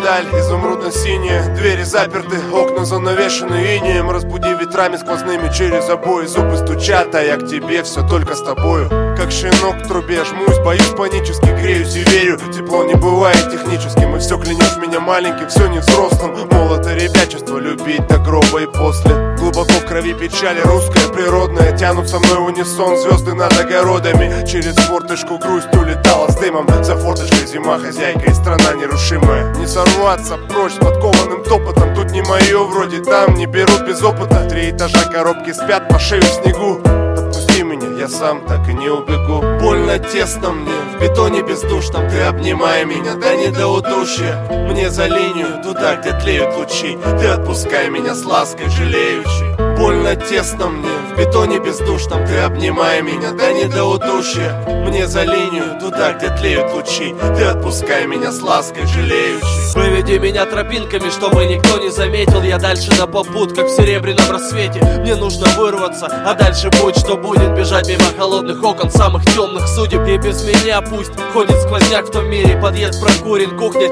даль изумрудно-синяя. Двери заперты, окна занавешены инеем. Разбуди ветрами сквозными через обои. Зубы стучат, а я к тебе все только с тобою. Как щенок к трубе жмусь, боюсь, панически греюсь и верю. Тепло не бывает техническим, и все клянешь меня маленьким, все не взрослым. Молодо ребячество, любить до гроба и после. Глубоко в крови печали, русская, природная. Тянут со мной в унисон звезды над огородами. Через форточку грусть улетала с дымом. За форточкой зима, хозяйка и страна нерушимая. Не сорваться прочь с подкованным топотом. Тут не мое, вроде там не берут без опыта. 3 этажа коробки спят по шею в снегу. Отпусти меня, я сам так и не убегу. Больно тесно мне, в бетоне бездушном. Ты обнимай меня, да не до удушья. Мне за линию, туда, где тлеют лучи. Ты отпускай меня с лаской жалеющей. Больно тесно мне, в бетоне бездушном. Ты обнимай меня, да не до удушья. Мне за линию, туда, где тлеют лучи. Ты отпускай меня с лаской жалеющей. Выведи меня тропинками, чтобы никто не заметил. Я дальше на попутках в серебряном рассвете. Мне нужно вырваться, а дальше будь что будет. Бежать мимо холодных окон самых темных судеб. И без меня пусть ходит сквозняк в том мире. Подъезд прокурен, кухня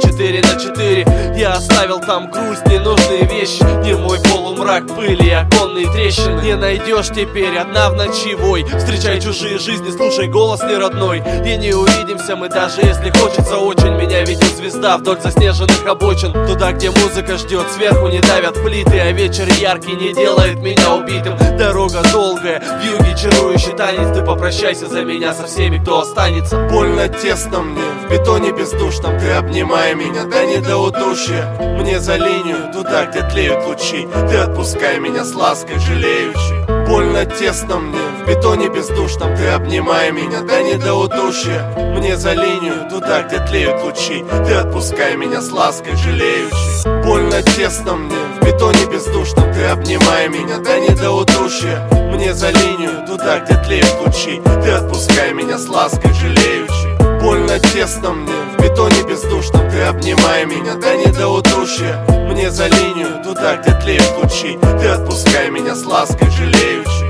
4×4. Я оставил там грусть, ненужные вещи. Не мой полумрак, пыли и оконные трещины. Не найдешь теперь одна в ночи вой. Встречай чужие жизни, слушай голос неродной. И не увидимся мы, даже если хочется очень. Меня ведет звезда вдоль заснеженных обочин. Туда, где музыка ждет, сверху не давят плиты. А вечер яркий не делает меня убитым. Дорога долгая, в юге чарующий танец. Ты попрощайся за меня со всеми, кто останется. Больно тесно мне, в бетоне бездушном. Ты обнимай меня, да не до удушья. Мне за линию, туда, где тлеют лучи. Ты отпускай меня с лаской жалеющей. Больно тесно мне, в бетоне бездушном. Ты обнимай меня, да не до удушья. Мне за линию, туда, где тлеют лучи. Ты отпускай меня с лаской жалеющей. Больно тесно мне, в бетоне бездушном. Ты обнимай меня, да не до удушья. Мне за линию, туда, где тлеют лучи. Ты отпускай меня с лаской жалеющей. Больно тесно мне, в бетоне бездушном. Ты обнимай меня, да не до удушья. Мне за линию, туда, где тлеют лучи. Ты отпускай меня с лаской жалеющей.